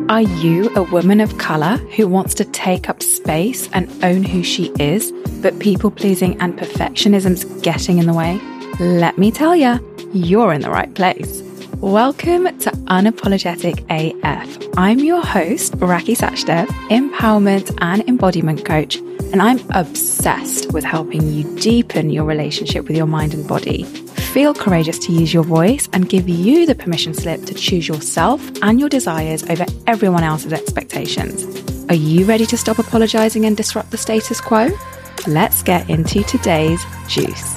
Are you a woman of colour who wants to take up space and own who she is, but people-pleasing and perfectionism's getting in the way? Let me tell ya, you're in the right place. Welcome to Unapologetic AF. I'm your host, Rakhi Sachdev, empowerment and embodiment coach, and I'm obsessed with helping you deepen your relationship with your mind and body. Feel courageous to use your voice and give you the permission slip to choose yourself and your desires over everyone else's expectations. Are you ready to stop apologizing and disrupt the status quo? Let's get into today's juice.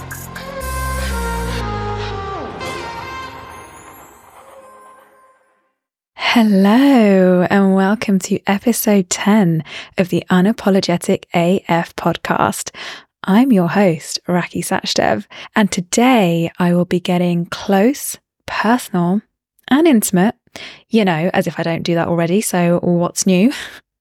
Hello and welcome to episode 10 of the Unapologetic AF podcast. I'm your host, Rakhi Sachdev, and today I will be getting close, personal, and intimate, as if I don't do that already, so what's new,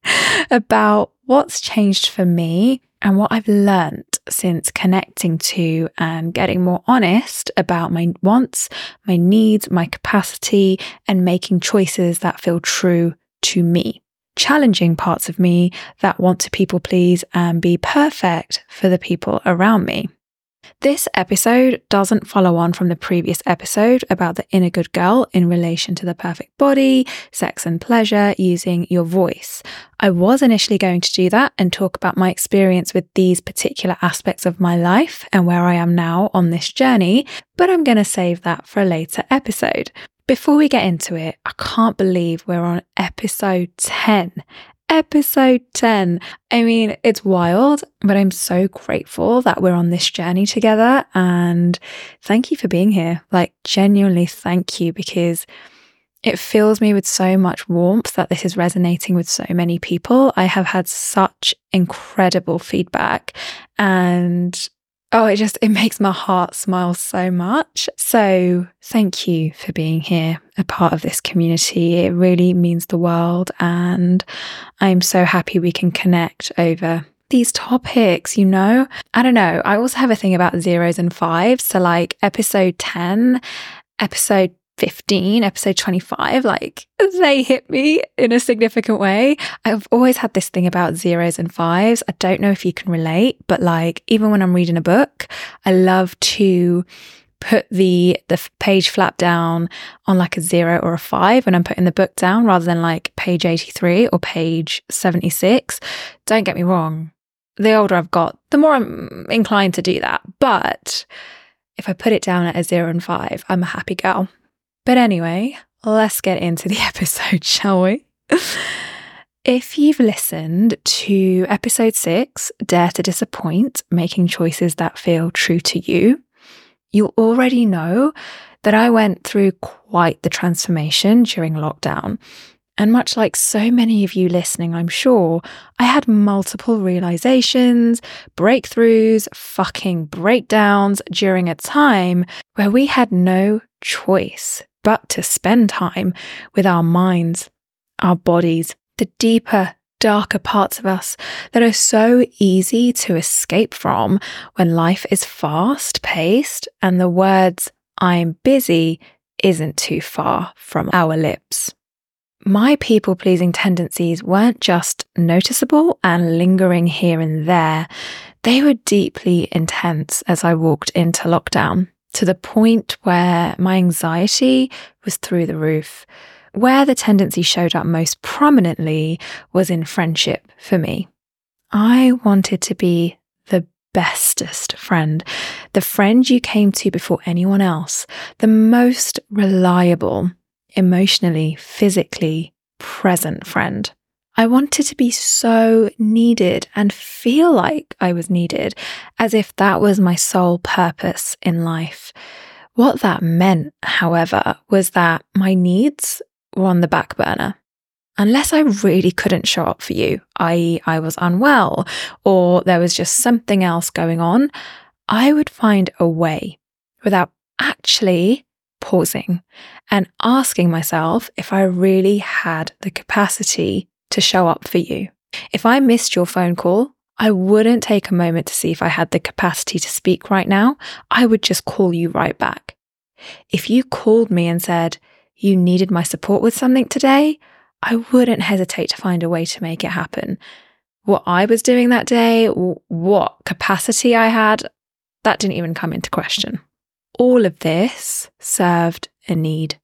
about what's changed for me and what I've learnt since connecting to and getting more honest about my wants, my needs, my capacity, and making choices that feel true to me. Challenging parts of me that want to people please and be perfect for the people around me. This episode doesn't follow on from the previous episode about the inner good girl in relation to the perfect body, sex and pleasure using your voice. I was initially going to do that and talk about my experience with these particular aspects of my life and where I am now on this journey, but I'm going to save that for a later episode. Before we get into it, I can't believe we're on episode 10. Episode 10. I mean, it's wild, but I'm so grateful that we're on this journey together. And thank you for being here. Genuinely thank you, because it fills me with so much warmth that this is resonating with so many people. I have had such incredible feedback and it makes my heart smile so much. So thank you for being here, a part of this community. It really means the world. And I'm so happy we can connect over these topics, I don't know. I also have a thing about zeros and fives. So episode 10, episode 15, episode 25, they hit me in a significant way. I've always had this thing about zeros and fives. I don't know if you can relate, but even when I'm reading a book, I love to put the page flap down on a 0 or a 5 when I'm putting the book down, rather than page 83 or page 76. Don't get me wrong. The older I've got, the more I'm inclined to do that. But if I put it down at a 0 and 5, I'm a happy girl. But anyway, let's get into the episode, shall we? If you've listened to episode 6, Dare to Disappoint, Making Choices That Feel True to You, you'll already know that I went through quite the transformation during lockdown. And much like so many of you listening, I'm sure, I had multiple realizations, breakthroughs, fucking breakdowns during a time where we had no choice but to spend time with our minds, our bodies, the deeper, darker parts of us that are so easy to escape from when life is fast-paced and the words, "I'm busy," isn't too far from our lips. My people-pleasing tendencies weren't just noticeable and lingering here and there. They were deeply intense as I walked into lockdown, to the point where my anxiety was through the roof. Where the tendency showed up most prominently was in friendship for me. I wanted to be the bestest friend, the friend you came to before anyone else, the most reliable, emotionally, physically present friend. I wanted to be so needed and feel like I was needed, as if that was my sole purpose in life. What that meant, however, was that my needs were on the back burner. Unless I really couldn't show up for you, i.e. I was unwell or there was just something else going on, I would find a way without actually pausing and asking myself if I really had the capacity to show up for you. If I missed your phone call, I wouldn't take a moment to see if I had the capacity to speak right now. I would just call you right back. If you called me and said you needed my support with something today, I wouldn't hesitate to find a way to make it happen. What I was doing that day, what capacity I had, that didn't even come into question. All of this served a need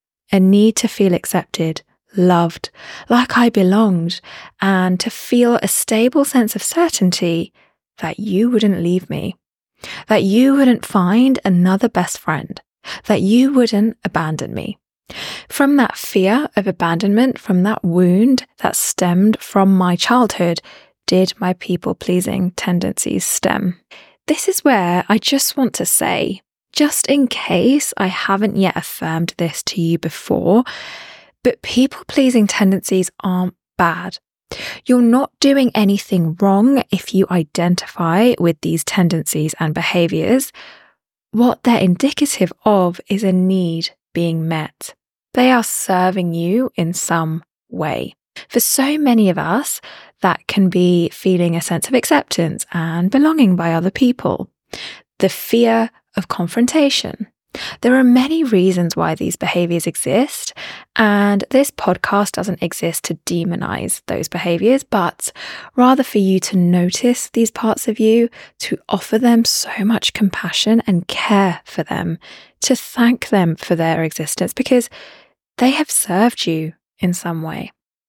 to feel accepted, loved, like I belonged, and to feel a stable sense of certainty that you wouldn't leave me, that you wouldn't find another best friend, that you wouldn't abandon me. From that fear of abandonment, from that wound that stemmed from my childhood, did my people-pleasing tendencies stem. This is where I just want to say, just in case I haven't yet affirmed this to you before, but people-pleasing tendencies aren't bad. You're not doing anything wrong if you identify with these tendencies and behaviours. What they're indicative of is a need being met. They are serving you in some way. For so many of us, that can be feeling a sense of acceptance and belonging by other people. The fear of confrontation. There are many reasons why these behaviors exist, and this podcast doesn't exist to demonize those behaviors, but rather for you to notice these parts of you, to offer them so much compassion and care for them, to thank them for their existence because they have served you in some way.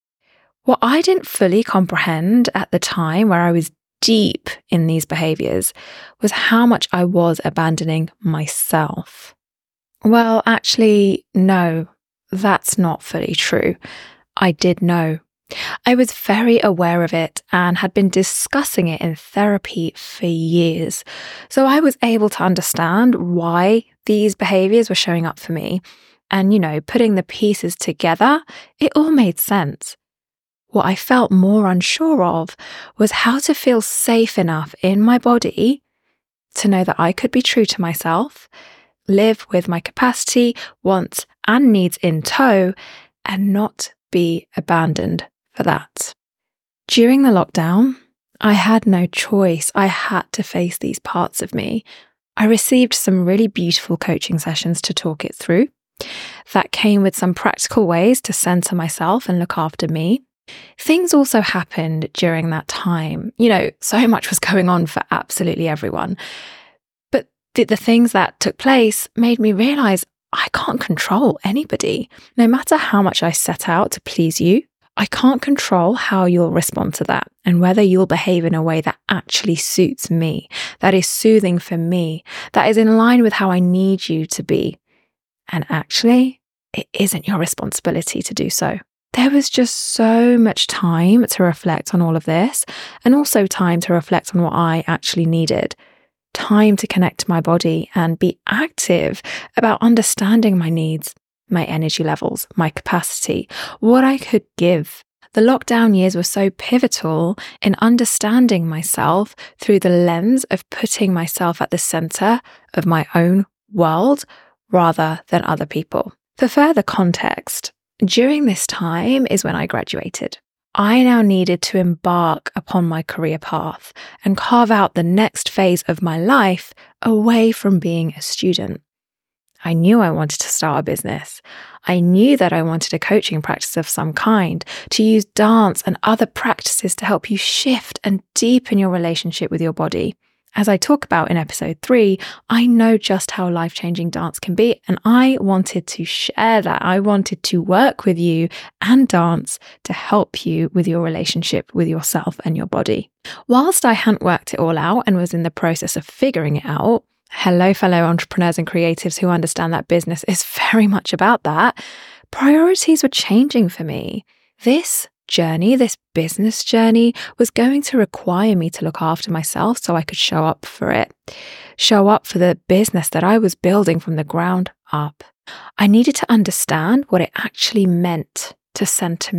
What I didn't fully comprehend at the time, where I was deep in these behaviors, was how much I was abandoning myself. Well, actually, no, that's not fully true. I did know. I was very aware of it and had been discussing it in therapy for years. So I was able to understand why these behaviors were showing up for me. And, putting the pieces together, it all made sense. What I felt more unsure of was how to feel safe enough in my body to know that I could be true to myself, live with my capacity, wants, and needs in tow, and not be abandoned for that. During the lockdown, I had no choice. I had to face these parts of me. I received some really beautiful coaching sessions to talk it through. That came with some practical ways to center myself and look after me. Things also happened during that time. So much was going on for absolutely everyone. But the things that took place made me realize I can't control anybody. No matter how much I set out to please you, I can't control how you'll respond to that and whether you'll behave in a way that actually suits me, that is soothing for me, that is in line with how I need you to be. And actually, it isn't your responsibility to do so. There was just so much time to reflect on all of this, and also time to reflect on what I actually needed. Time to connect to my body and be active about understanding my needs, my energy levels, my capacity, what I could give. The lockdown years were so pivotal in understanding myself through the lens of putting myself at the center of my own world rather than other people. For further context, during this time is when I graduated. I now needed to embark upon my career path and carve out the next phase of my life away from being a student. I knew I wanted to start a business. I knew that I wanted a coaching practice of some kind, to use dance and other practices to help you shift and deepen your relationship with your body. As I talk about in episode 3, I know just how life-changing dance can be, and I wanted to share that. I wanted to work with you and dance to help you with your relationship with yourself and your body. Whilst I hadn't worked it all out and was in the process of figuring it out, hello, fellow entrepreneurs and creatives who understand that business is very much about that, priorities were changing for me. This journey, this business journey, was going to require me to look after myself so I could show up for it, show up for the business that I was building from the ground up. I needed to understand what it actually meant to tend to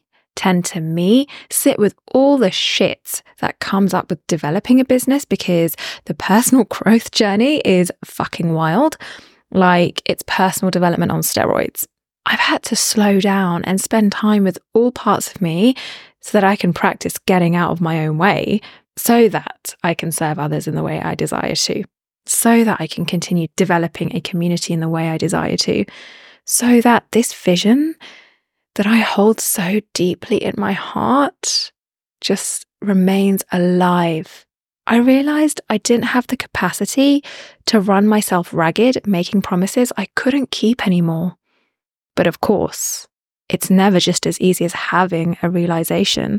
me, sit with all the shit that comes up with developing a business, because the personal growth journey is fucking wild. Like, it's personal development on steroids. I've had to slow down and spend time with all parts of me so that I can practice getting out of my own way, so that I can serve others in the way I desire to, so that I can continue developing a community in the way I desire to, so that this vision, that I hold so deeply in my heart just remains alive. I realized I didn't have the capacity to run myself ragged, making promises I couldn't keep anymore. But of course, it's never just as easy as having a realization.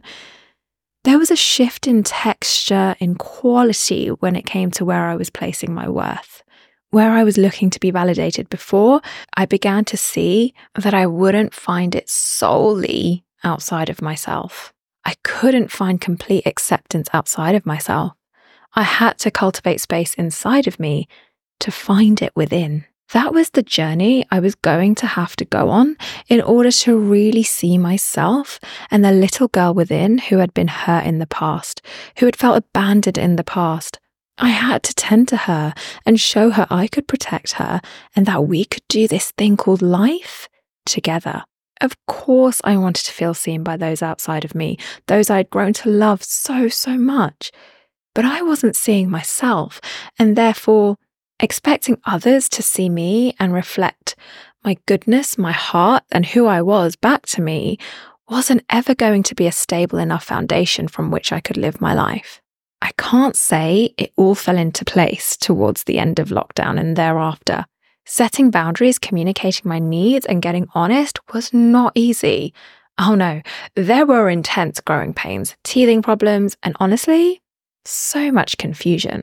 There was a shift in texture, in quality when it came to where I was placing my worth. Where I was looking to be validated before, I began to see that I wouldn't find it solely outside of myself. I couldn't find complete acceptance outside of myself. I had to cultivate space inside of me to find it within. That was the journey I was going to have to go on in order to really see myself and the little girl within who had been hurt in the past, who had felt abandoned in the past. I had to tend to her and show her I could protect her and that we could do this thing called life together. Of course, I wanted to feel seen by those outside of me, those I'd grown to love so much. But I wasn't seeing myself, and therefore expecting others to see me and reflect my goodness, my heart, and who I was back to me wasn't ever going to be a stable enough foundation from which I could live my life. I can't say it all fell into place towards the end of lockdown and thereafter. Setting boundaries, communicating my needs, and getting honest was not easy. Oh no, there were intense growing pains, teething problems, and honestly, so much confusion.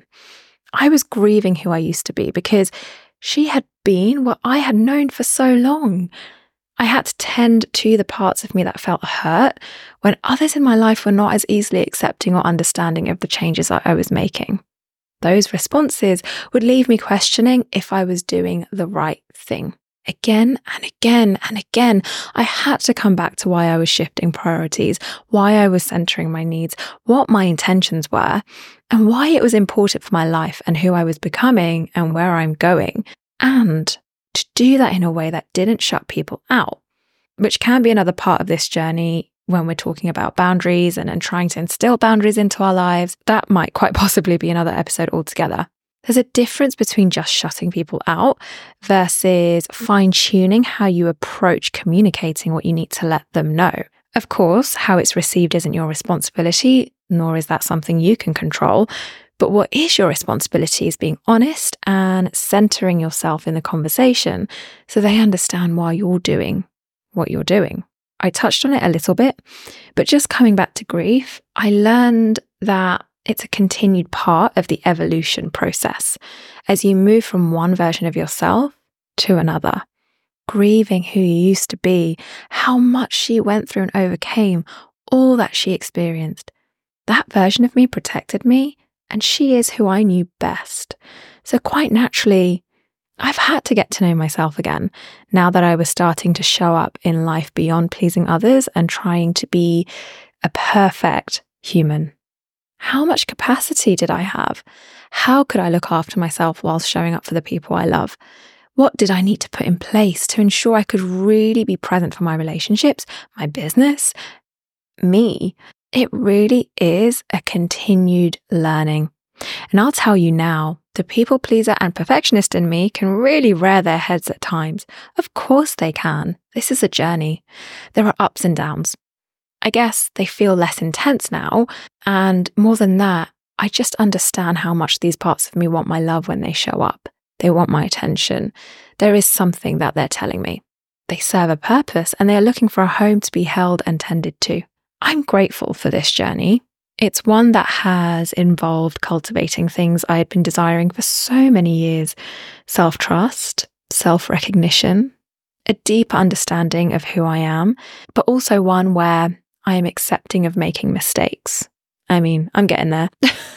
I was grieving who I used to be because she had been what I had known for so long. I had to tend to the parts of me that felt hurt when others in my life were not as easily accepting or understanding of the changes I was making. Those responses would leave me questioning if I was doing the right thing. Again and again and again, I had to come back to why I was shifting priorities, why I was centering my needs, what my intentions were, and why it was important for my life and who I was becoming and where I'm going. And to do that in a way that didn't shut people out, which can be another part of this journey when we're talking about boundaries and trying to instill boundaries into our lives. That might quite possibly be another episode altogether. There's a difference between just shutting people out versus fine-tuning how you approach communicating what you need to let them know. Of course, how it's received isn't your responsibility, nor is that something you can control. But what is your responsibility is being honest and centering yourself in the conversation so they understand why you're doing what you're doing. I touched on it a little bit, but just coming back to grief, I learned that it's a continued part of the evolution process as you move from one version of yourself to another. Grieving who you used to be, how much she went through and overcame, all that she experienced. That version of me protected me, and she is who I knew best. So quite naturally, I've had to get to know myself again now that I was starting to show up in life beyond pleasing others and trying to be a perfect human. How much capacity did I have? How could I look after myself whilst showing up for the people I love? What did I need to put in place to ensure I could really be present for my relationships, my business, me? It really is a continued learning. And I'll tell you now, the people pleaser and perfectionist in me can really rear their heads at times. Of course they can. This is a journey. There are ups and downs. I guess they feel less intense now. And more than that, I just understand how much these parts of me want my love when they show up. They want my attention. There is something that they're telling me. They serve a purpose and they are looking for a home to be held and tended to. I'm grateful for this journey. It's one that has involved cultivating things I had been desiring for so many years. Self-trust, self-recognition, a deeper understanding of who I am, but also one where I am accepting of making mistakes. I mean, I'm getting there.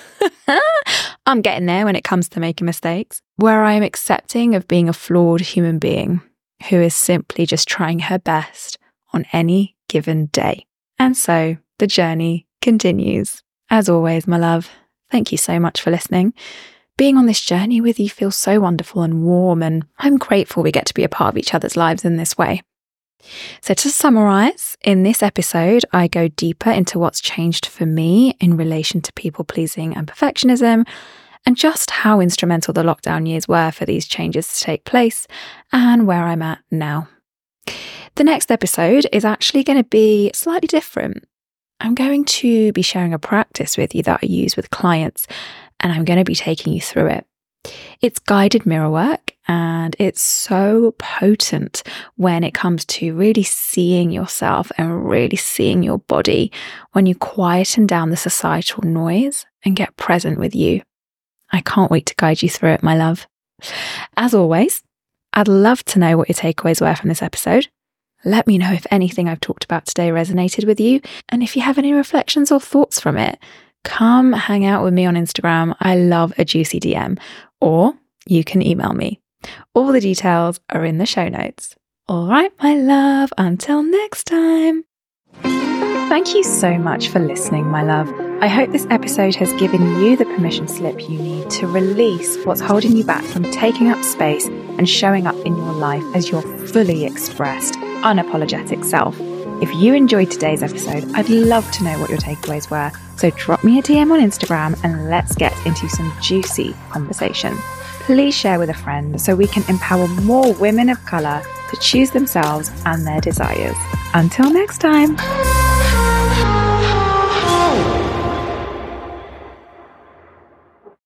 I'm getting there when it comes to making mistakes, where I am accepting of being a flawed human being who is simply just trying her best on any given day. And so the journey continues. As always, my love, thank you so much for listening. Being on this journey with you feels so wonderful and warm, and I'm grateful we get to be a part of each other's lives in this way. So to summarize, in this episode, I go deeper into what's changed for me in relation to people pleasing and perfectionism, and just how instrumental the lockdown years were for these changes to take place and where I'm at now. The next episode is actually going to be slightly different. I'm going to be sharing a practice with you that I use with clients, and I'm going to be taking you through it. It's guided mirror work, and it's so potent when it comes to really seeing yourself and really seeing your body when you quieten down the societal noise and get present with you. I can't wait to guide you through it, my love. As always, I'd love to know what your takeaways were from this episode. Let me know if anything I've talked about today resonated with you, and if you have any reflections or thoughts from it. Come hang out with me on Instagram. I love a juicy DM, or you can email me. All the details are in the show notes. All right, my love, until next time. Thank you so much for listening, my love. I hope this episode has given you the permission slip you need to release what's holding you back from taking up space and showing up in your life as your fully expressed, unapologetic self. If you enjoyed today's episode, I'd love to know what your takeaways were. So drop me a DM on Instagram and let's get into some juicy conversation. Please share with a friend so we can empower more women of colour to choose themselves and their desires. Until next time.